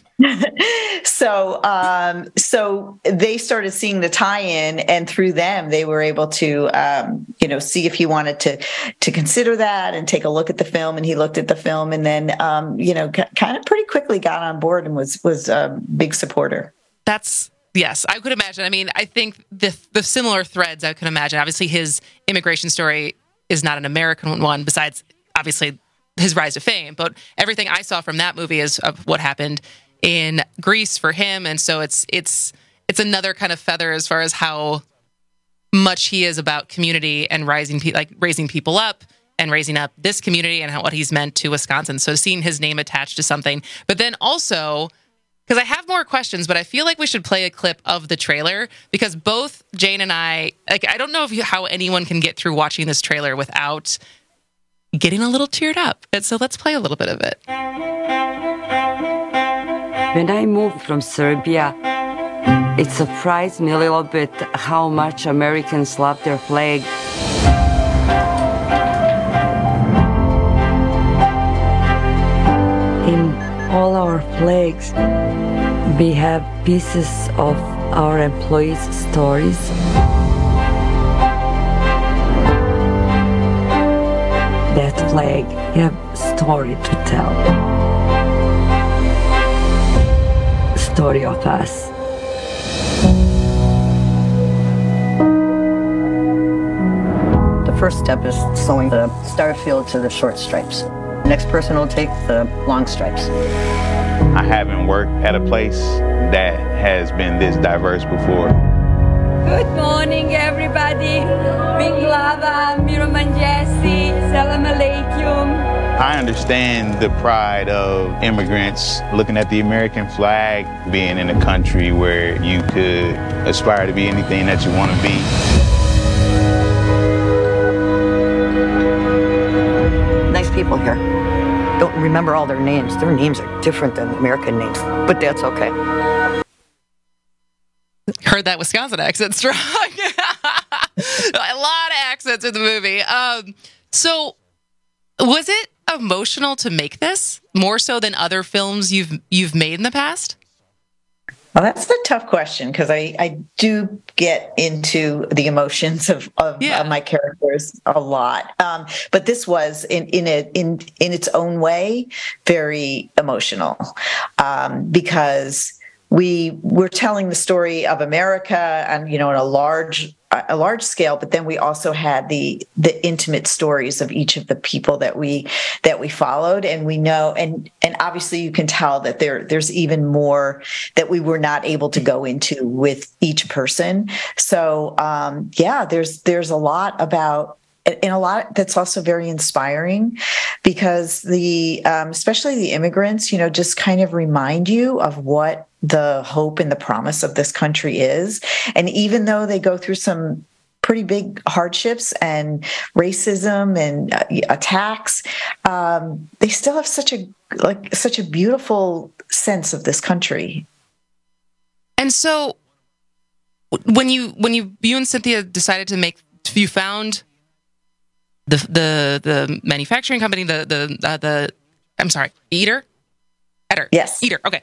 So they started seeing the tie-in, and through them, they were able to, see if he wanted to consider that and take a look at the film. And he looked at the film, and then, kind of pretty quickly got on board and was a big supporter. Yes, I could imagine. I mean, I think the similar threads I could imagine. Obviously, his immigration story is not an American one, besides obviously his rise to fame. But everything I saw from that movie is of what happened in Greece for him, and so it's another kind of feather as far as how much he is about community and raising people up and raising up this community and what he's meant to Wisconsin. So seeing his name attached to something, but then also, because I have more questions, but I feel like we should play a clip of the trailer, because both Jane and I don't know how anyone can get through watching this trailer without getting a little teared up. And so let's play a little bit of it. When I moved from Serbia, it surprised me a little bit how much Americans love their flag. In all our flags, we have pieces of our employees' stories. That flag have story to tell. Story of us. The first step is sewing the star field to the short stripes. The next person will take the long stripes. I haven't worked at a place that has been this diverse before. Good morning, everybody. Minglava, Miraman Jesse, Salam Alaikum. I understand the pride of immigrants looking at the American flag, being in a country where you could aspire to be anything that you want to be. Nice people here. Don't remember all their names. Their names are different than American names, but that's okay. Heard that Wisconsin accent strong. A lot of accents in the movie. So was it emotional to make this more so than other films you've made in the past? Well, that's a tough question because I do get into the emotions of my characters a lot. But this was in its own way very emotional because we're telling the story of America and in a large scale, but then we also had the intimate stories of each of the people that we followed, and we know, and obviously you can tell that there's even more that we were not able to go into with each person. So there's a lot about. And a lot that's also very inspiring because especially the immigrants, just kind of remind you of what the hope and the promise of this country is. And even though they go through some pretty big hardships and racism and attacks, they still have such a beautiful sense of this country. And so when you and Cynthia decided to you found the manufacturing company, I'm sorry, Eater? Yes. Eater, okay.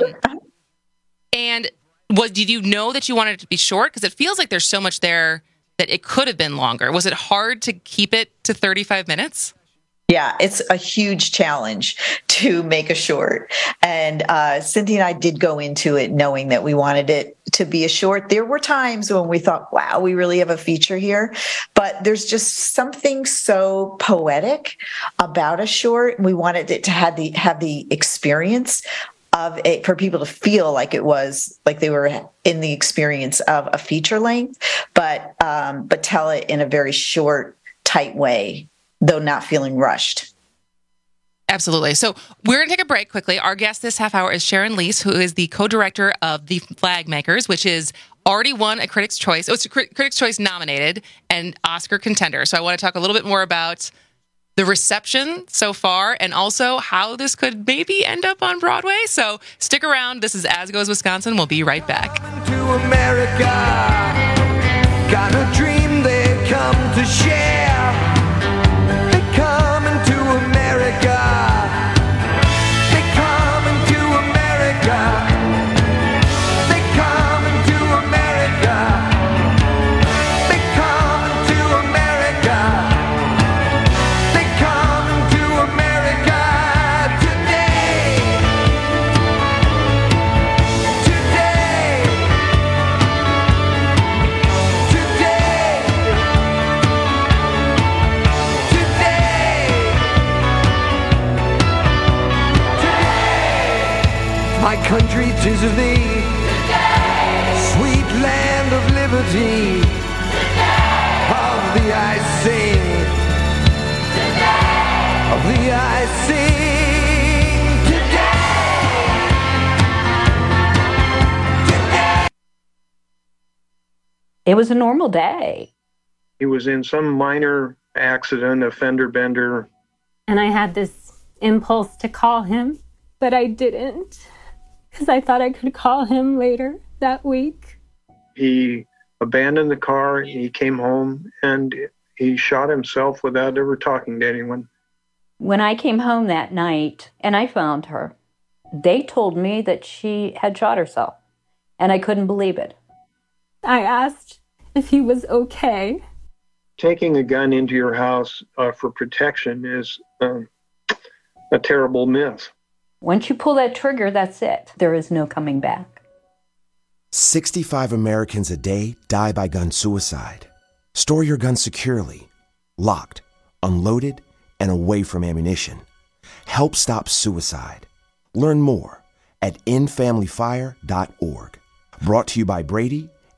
And did you know that you wanted it to be short? Because it feels like there's so much there that it could have been longer. Was it hard to keep it to 35 minutes? Yeah, it's a huge challenge to make a short. And Cynthia and I did go into it knowing that we wanted it to be a short. There were times when we thought, wow, we really have a feature here. But there's just something so poetic about a short. We wanted it to have the experience of it, for people to feel like it was like they were in the experience of a feature length, but tell it in a very short, tight way, though not feeling rushed. Absolutely. So we're going to take a break quickly. Our guest this half hour is Sharon Leese, who is the co-director of The Flag Makers, which is already won a Critics' Choice. It's Critics' Choice nominated and Oscar contender. So I want to talk a little bit more about the reception so far and also how this could maybe end up on Broadway. So stick around. This is As Goes Wisconsin. We'll be right back. To America, got a dream they come to share. They come into America. They come into America. They come into America. They come into America. They come into America today. Today. My country, 'tis of thee, sweet land of liberty, of thee I sing, of thee I sing today. It was a normal day. He was in some minor accident, a fender bender. And I had this impulse to call him, but I didn't, because I thought I could call him later that week. He abandoned the car, he came home, and he shot himself without ever talking to anyone. When I came home that night and I found her, they told me that she had shot herself, and I couldn't believe it. I asked if he was okay. Taking a gun into your house for protection is a terrible myth. Once you pull that trigger, that's it. There is no coming back. 65 Americans a day die by gun suicide. Store your gun securely, locked, unloaded, and away from ammunition. Help stop suicide. Learn more at endfamilyfire.org. Brought to you by Brady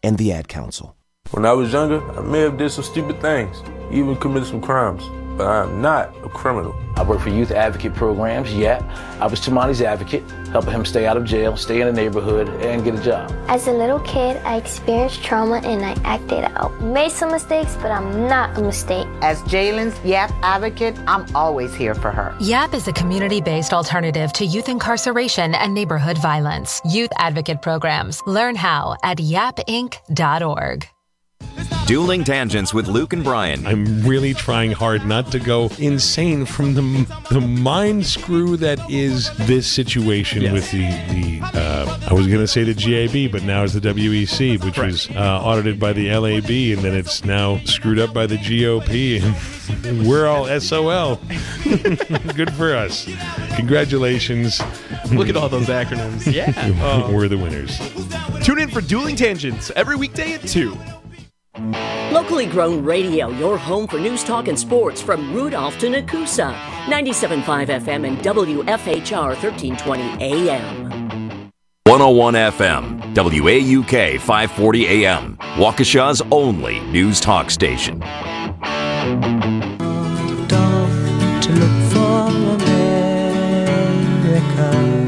and the Ad Council. When I was younger, I may have did some stupid things, even committed some crimes, but I am not a criminal. I work for youth advocate programs, yeah. I was Tamani's advocate, helping him stay out of jail, stay in the neighborhood, and get a job. As a little kid, I experienced trauma and I acted out. Made some mistakes, but I'm not a mistake. As Jalen's YAP advocate, I'm always here for her. YAP is a community-based alternative to youth incarceration and neighborhood violence. Youth advocate programs. Learn how at yapinc.org. Dueling Tangents with Luke and Brian. I'm really trying hard not to go insane from the mind screw that is this situation with the I was going to say the GAB, but now it's the WEC, which was audited by the LAB, and then it's now screwed up by the GOP, and we're all SOL. Good for us. Congratulations. Look at all those acronyms. Yeah. We're the winners. Tune in for Dueling Tangents every weekday at 2. Locally grown radio, your home for news, talk, and sports from Rudolph to Nakusa. 97.5 FM and WFHR 1320 AM. 101 FM, WAUK 540 AM. Waukesha's only news talk station. To look for America.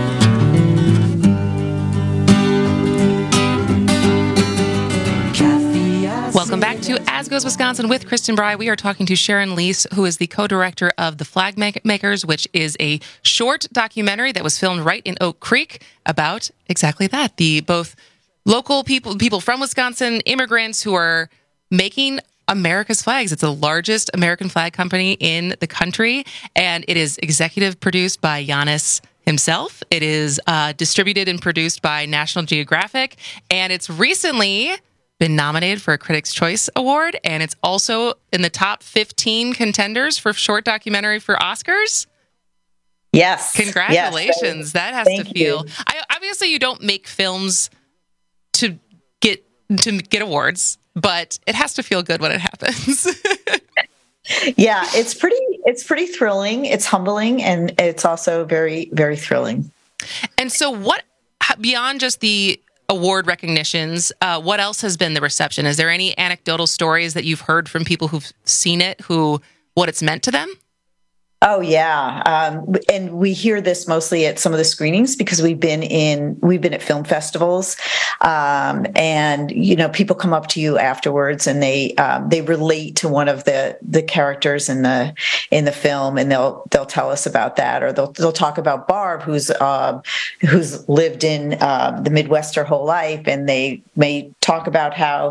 Welcome back to As Goes Wisconsin with Kristen Bry. We are talking to Sharon Lease, who is the co-director of The Flag Makers, which is a short documentary that was filmed right in Oak Creek about exactly that. The both local people from Wisconsin, immigrants who are making America's flags. It's the largest American flag company in the country, and it is executive produced by Giannis himself. It is distributed and produced by National Geographic, and it's recently been nominated for a Critics' Choice Award, and it's also in the top 15 contenders for short documentary for Oscars. Yes. Congratulations. Yes. That has to feel... obviously, you don't make films to get awards, but it has to feel good when it happens. Yeah, it's pretty thrilling. It's humbling, and it's also very, very thrilling. And so what, beyond just the award recognitions, what else has been the reception? Is there any anecdotal stories that you've heard from people who've seen it, what it's meant to them? Oh yeah, and we hear this mostly at some of the screenings because we've been at film festivals, and people come up to you afterwards and they relate to one of the characters in the film, and they'll tell us about that, or they'll talk about Barb, who's lived in the Midwest her whole life, and they may talk about how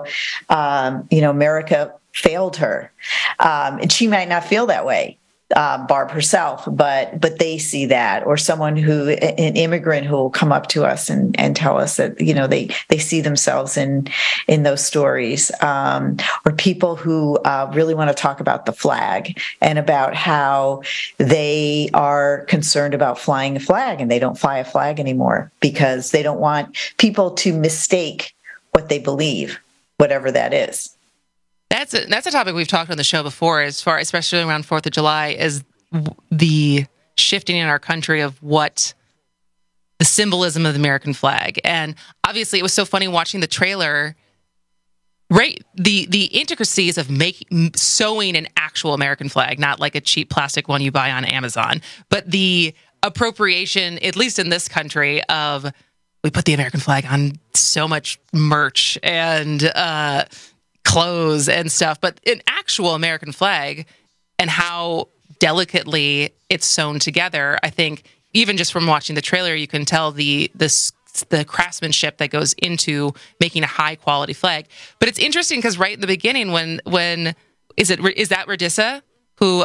America failed her, and she might not feel that way. Barb herself, but they see that, or an immigrant who will come up to us and tell us that they see themselves in those stories, or people who really want to talk about the flag and about how they are concerned about flying a flag, and they don't fly a flag anymore because they don't want people to mistake what they believe, whatever that is. That's a topic we've talked on the show before, especially around 4th of July, is the shifting in our country of what the symbolism of the American flag. And obviously it was so funny watching the trailer, right? The intricacies of sewing an actual American flag, not like a cheap plastic one you buy on Amazon, but the appropriation, at least in this country, of we put the American flag on so much merch and clothes and stuff, but an actual American flag and how delicately it's sewn together. I think even just from watching the trailer, you can tell the craftsmanship that goes into making a high quality flag. But it's interesting because right in the beginning, when is that Radissa who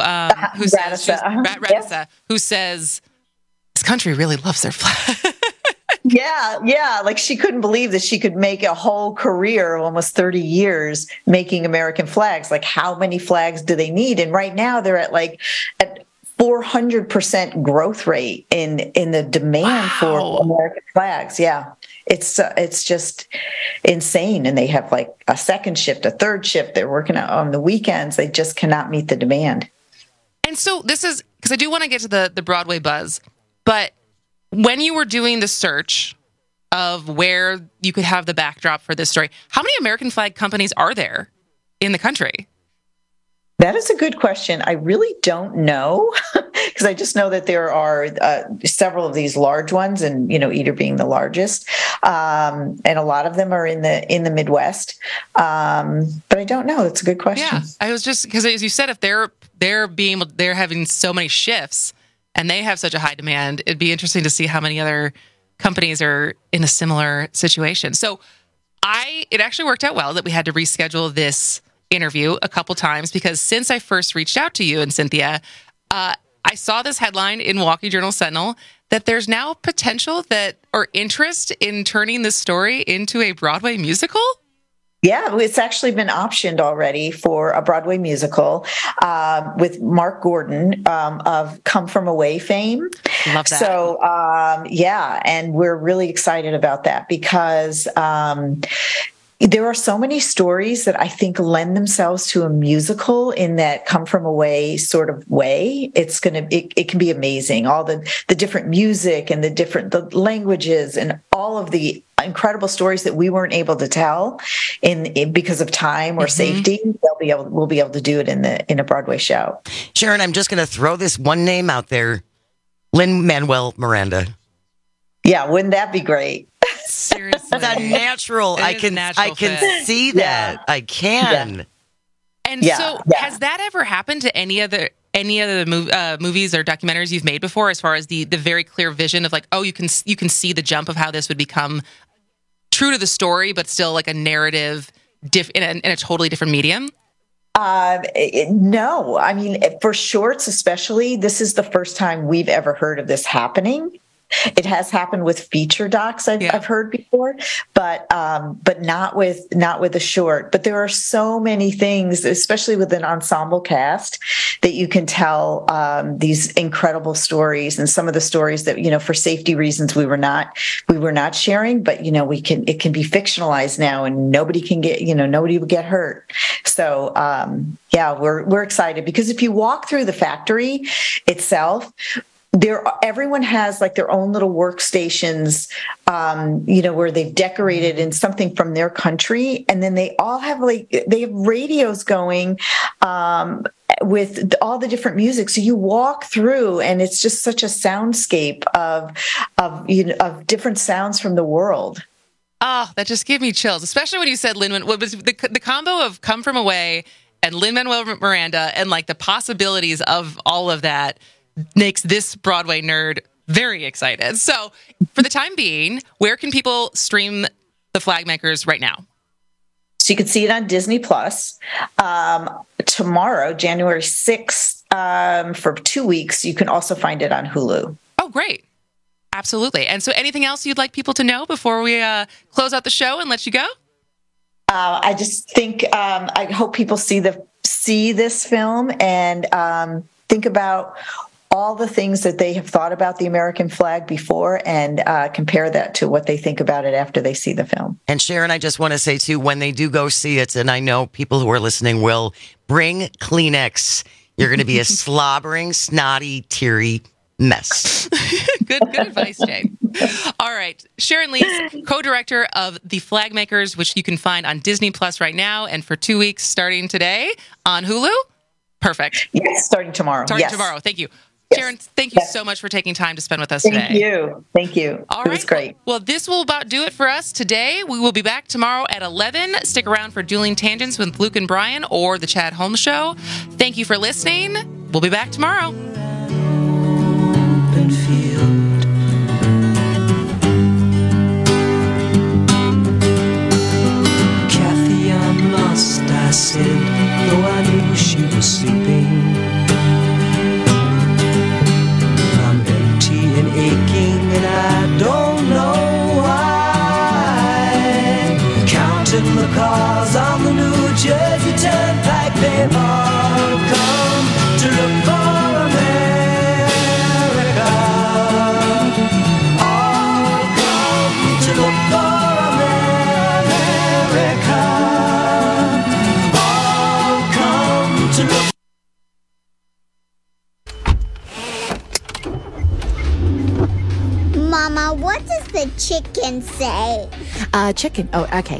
says who says this country really loves their flag. Yeah. Like she couldn't believe that she could make a whole career, almost 30 years, making American flags. Like, how many flags do they need? And right now they're at 400% growth rate in the demand for American flags. Yeah. It's just insane. And they have like a second shift, a third shift. They're working on the weekends. They just cannot meet the demand. And so this is, because I do want to get to the Broadway buzz, but when you were doing the search of where you could have the backdrop for this story. How many American flag companies are there in the country? That is a good question. I really don't know because I just know that there are several of these large ones, and Eder being the largest, and a lot of them are in the Midwest. But I don't know. It's a good question. Yeah, I was just because, as you said, if they're having so many shifts and they have such a high demand, it'd be interesting to see how many other companies are in a similar situation. So it actually worked out well that we had to reschedule this interview a couple times, because since I first reached out to you and Cynthia, I saw this headline in Milwaukee Journal-Sentinel that there's now potential or interest in turning this story into a Broadway musical. Yeah, it's actually been optioned already for a Broadway musical with Mark Gordon of Come From Away fame. Love that. So, and we're really excited about that because there are so many stories that I think lend themselves to a musical in that come from away sort of way. It can be amazing. All the different music and the languages and all of the incredible stories that we weren't able to tell because of time or safety. We'll be able to do it in a Broadway show. Sharon, I'm just going to throw this one name out there: Lin-Manuel Miranda. Yeah, wouldn't that be great? Seriously, that's natural. I can see that. Yeah. I can. Yeah. And so, has that ever happened to any of the movies or documentaries you've made before? As far as the very clear vision of you can see the jump of how this would become true to the story, but still like a narrative in a totally different medium. No, I mean, for shorts especially, this is the first time we've ever heard of this happening. It has happened with feature docs I've heard before, but not with a short. But there are so many things, especially with an ensemble cast, that you can tell these incredible stories, and some of the stories that for safety reasons we were not sharing. But it can be fictionalized now, and nobody will get hurt. So we're excited because if you walk through the factory itself, everyone has like their own little workstations, where they've decorated in something from their country, and then they all have radios going with all the different music. So you walk through, and it's just such a soundscape of different sounds from the world. Oh, that just gave me chills, especially when you said Lin-Manuel. What was the combo of Come From Away and Lin-Manuel Miranda, and like the possibilities of all of that makes this Broadway nerd very excited. So for the time being, where can people stream The Flagmakers right now? So you can see it on Disney Plus. Tomorrow, January 6th, for 2 weeks, you can also find it on Hulu. Oh, great. Absolutely. And so anything else you'd like people to know before we close out the show and let you go? I just think I hope people see this film and think about all the things that they have thought about the American flag before, and compare that to what they think about it after they see the film. And Sharon, I just want to say too, when they do go see it, and I know people who are listening will, bring Kleenex. You're going to be a slobbering, snotty, teary mess. Good advice, Jane. All right. Sharon Lees, co-director of The Flagmakers, which you can find on Disney Plus right now, and for 2 weeks starting today on Hulu. Perfect. Yes, starting tomorrow. Tomorrow. Thank you. Yes. Sharon, thank you so much for taking time to spend with us today. Thank you. All right. It was great. Well, this will about do it for us today. We will be back tomorrow at 11. Stick around for Dueling Tangents with Luke and Brian or The Chad Holmes Show. Thank you for listening. We'll be back tomorrow. Kathy, I'm lost, I said, though I knew she was sleeping. Aching, and I don't know why. Counting the cars on the New Jersey Turnpike, they've all come to look for America. Mama, what does the chicken say? Chicken. Oh, okay.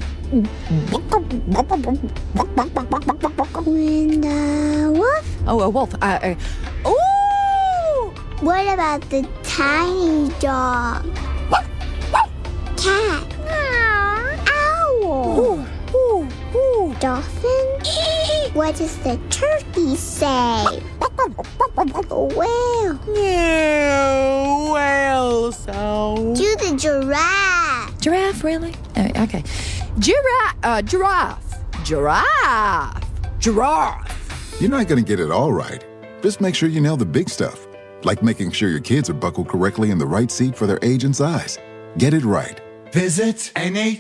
When the wolf? Oh, a wolf. Ooh! What about the tiny dog? Cat. Owl. Dolphin? What does the turkey say? Whale. Yeah, whale sound. Do the giraffe. Giraffe, really? Okay. Giraffe. You're not going to get it all right. Just make sure you nail the big stuff, like making sure your kids are buckled correctly in the right seat for their age and size. Get it right. Visit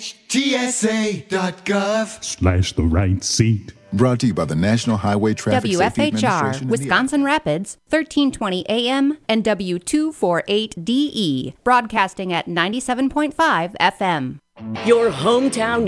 NHTSA.gov/the right seat. Brought to you by the National Highway Traffic Safety Administration. WFHR, Wisconsin Rapids, 1320 AM and W248DE, broadcasting at 97.5 FM. Your hometown